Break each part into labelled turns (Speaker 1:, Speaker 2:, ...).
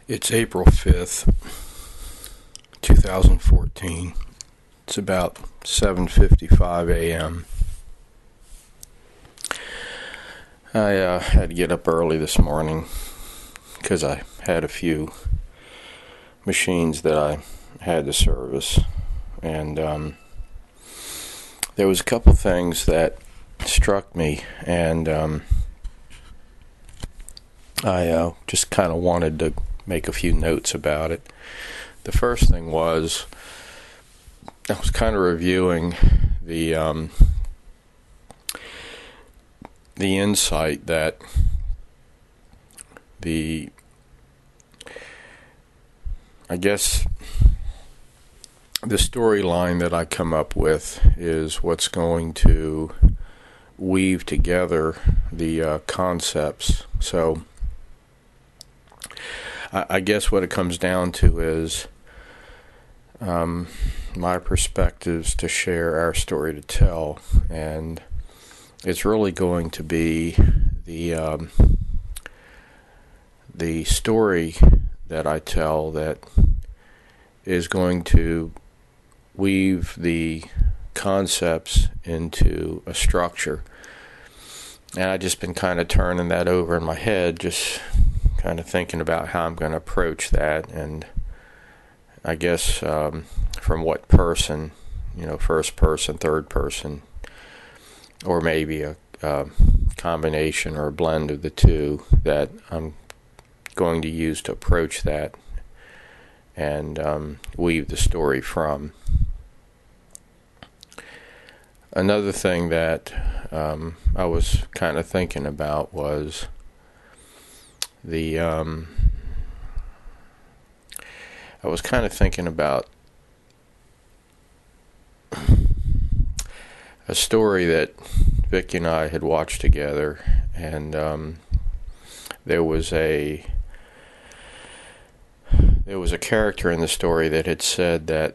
Speaker 1: It's April 5th, 2014. It's about 7:55 a.m. I had to get up early this morning because I had a few machines that I had to service. And there was a couple things that struck me, and I just kind of wanted to make a few notes about it. The first thing was I was kind of reviewing the insight that I guess the storyline that I come up with is what's going to weave together the concepts. So I guess what it comes down to is my perspectives to share, our story to tell, and it's really going to be the story that I tell that is going to weave the concepts into a structure. And I've just been kind of turning that over in my head, just kind of thinking about how I'm going to approach that, and I guess from what person, first person, third person, or maybe a combination or a blend of the two that I'm going to use to approach that and weave the story from. Another thing that I was kind of thinking about was I was kind of thinking about a story that Vicky and I had watched together, and there was a character in the story that had said that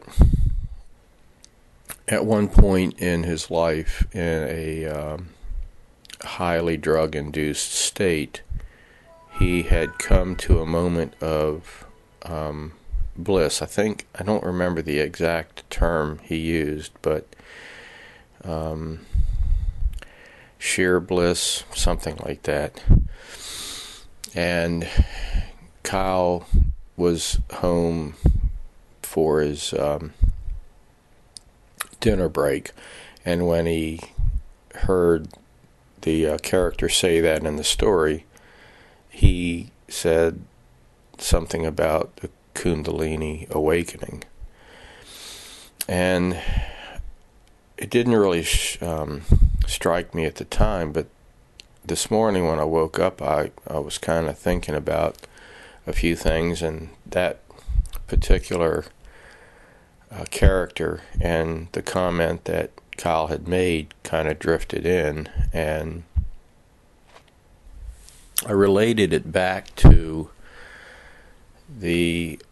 Speaker 1: at one point in his life, in a highly drug-induced state, he had come to a moment of bliss. I don't remember the exact term he used, but sheer bliss, something like that. And Kyle was home for his dinner break, and when he heard the character say that in the story, he said something about the Kundalini awakening. And it didn't really strike me at the time, but this morning when I woke up, I was kind of thinking about a few things, and that particular character and the comment that Kyle had made kind of drifted in, and I related it back to the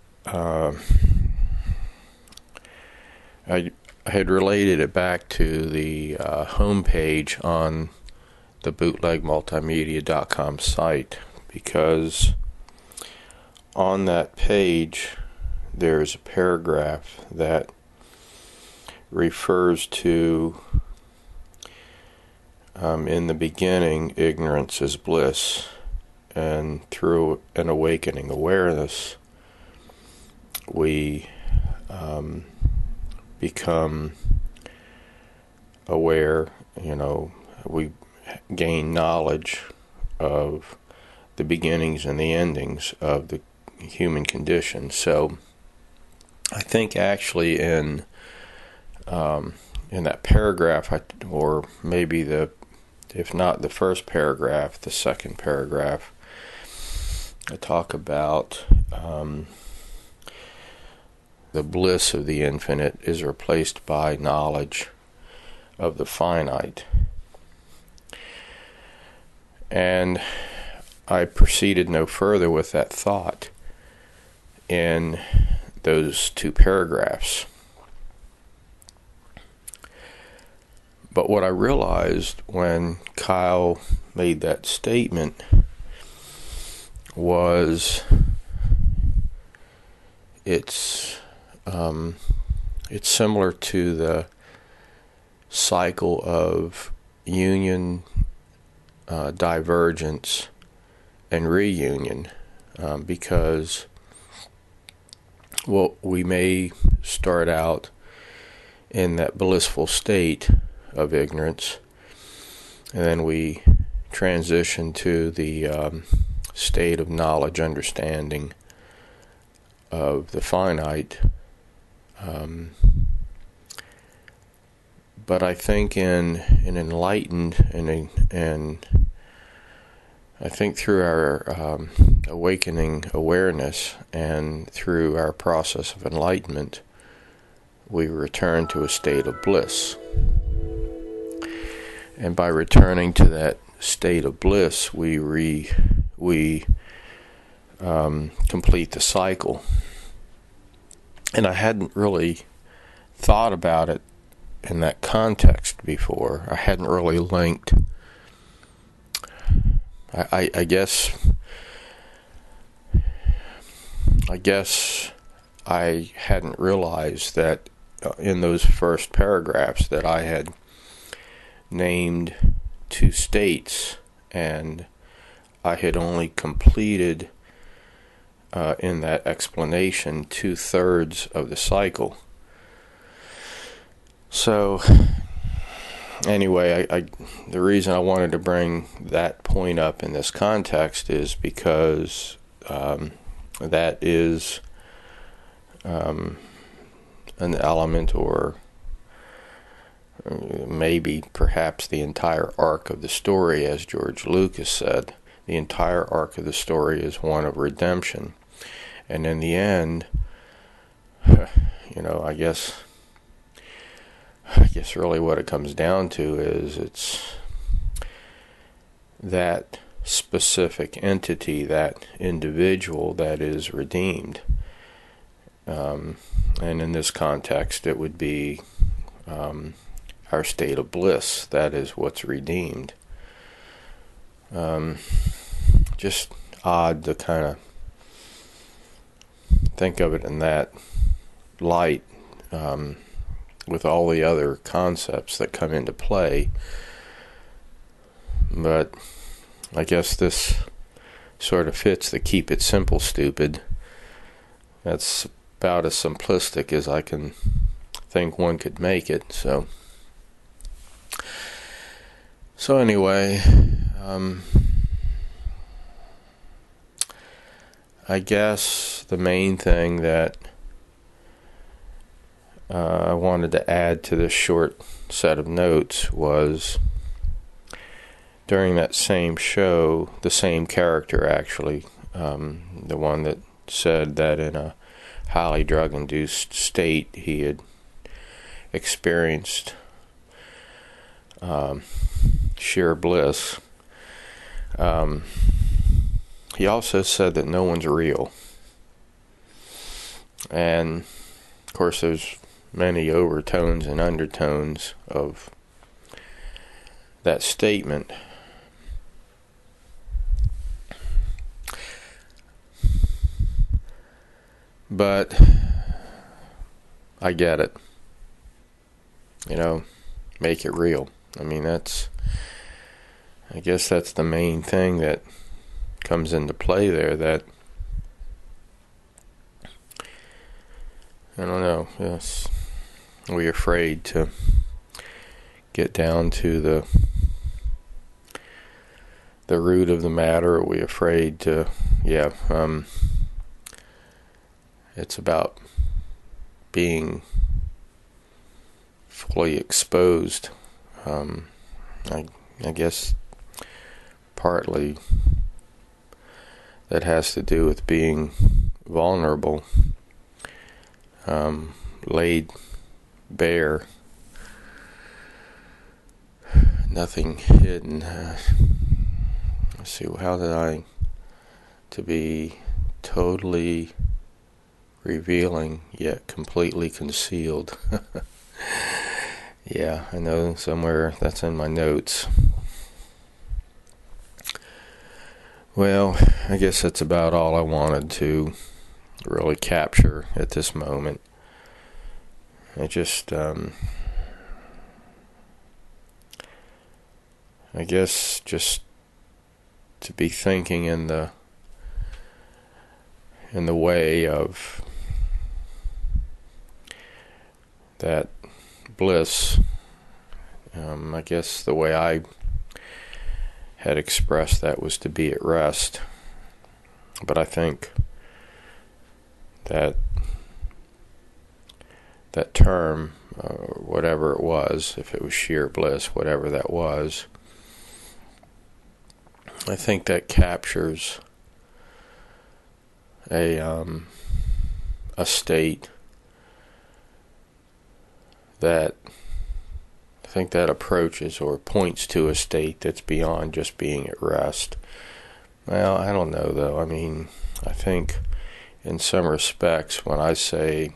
Speaker 1: I had related it back to the homepage on the bootlegmultimedia.com site, because on that page there's a paragraph that refers to in the beginning, ignorance is bliss, and through an awakening awareness, we become aware, we gain knowledge of the beginnings and the endings of the human condition. So I think actually in that paragraph, or maybe if not the first paragraph, the second paragraph, I talk about the bliss of the infinite is replaced by knowledge of the finite. And I proceeded no further with that thought in those two paragraphs. But what I realized when Kyle made that statement was it's similar to the cycle of union, divergence, and reunion, because we may start out in that blissful state of ignorance, and then we transition to the state of knowledge, understanding of the finite. But I think in enlightened and I think through our awakening awareness and through our process of enlightenment, we return to a state of bliss. And by returning to that state of bliss, we complete the cycle. And I hadn't really thought about it in that context before. I hadn't really linked. I guess I hadn't realized that in those first paragraphs that I had named 2 states, and I had only completed in that explanation 2/3 of the cycle. So anyway, the reason I wanted to bring that point up in this context is because that is an element, or maybe perhaps the entire arc of the story, as George Lucas said. The entire arc of the story is one of redemption. And in the end, I guess really what it comes down to is it's that specific entity, that individual that is redeemed. And in this context, it would be our state of bliss. That is what's redeemed. Just odd to kind of think of it in that light, with all the other concepts that come into play. But I guess this sort of fits the keep it simple, stupid. That's about as simplistic as I can think one could make it. So anyway, I guess the main thing that I wanted to add to this short set of notes was, during that same show, the same character actually, the one that said that in a highly drug-induced state he had experienced sheer bliss. He also said that no one's real. And of course there's many overtones and undertones of that statement. But I get it. Make it real. I mean, I guess that's the main thing that comes into play there, that I don't know, yes, we're afraid to get down to the root of the matter. We're afraid to, it's about being fully exposed. I guess partly that has to do with being vulnerable, laid bare, nothing hidden. Let's see, to be totally revealing yet completely concealed. Yeah, I know somewhere that's in my notes. Well, I guess that's about all I wanted to really capture at this moment. I just, I guess, just to be thinking in the way of that bliss. I guess the way I had expressed that was to be at rest. But I think that term, whatever it was, if it was sheer bliss, whatever that was, I think that captures a state that I think that approaches or points to a state that's beyond just being at rest. Well, I don't know though. I mean, I think in some respects when I say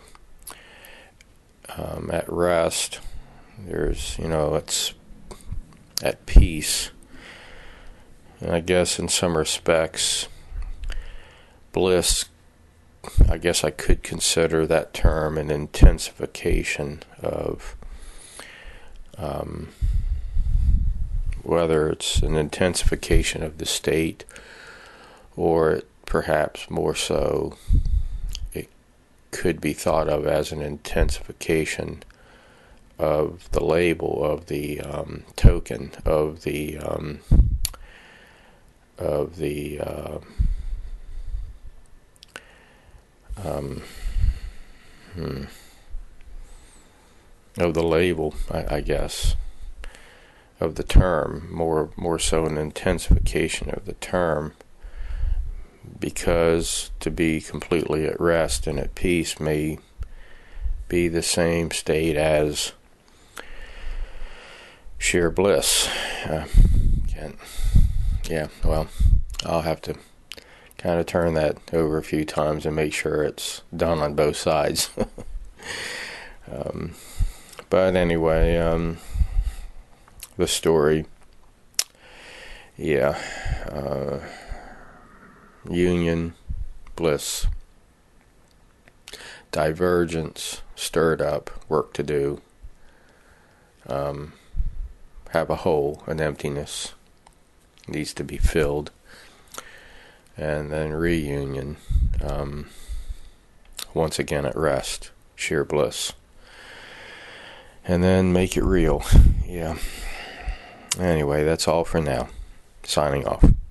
Speaker 1: at rest, there's, it's at peace. And I guess in some respects, bliss, I guess I could consider that term an intensification of whether it's an intensification of the state or perhaps more so it could be thought of as an intensification of the label, of the token, of the label, I guess, of the term, more so an intensification of the term, because to be completely at rest and at peace may be the same state as sheer bliss. Well, I'll have to kind of turn that over a few times and make sure it's done on both sides. But anyway, the story, union, bliss, divergence, stirred up, work to do, have a hole, an emptiness, needs to be filled, and then reunion, once again at rest, sheer bliss. And then make it real. Yeah. Anyway, that's all for now. Signing off.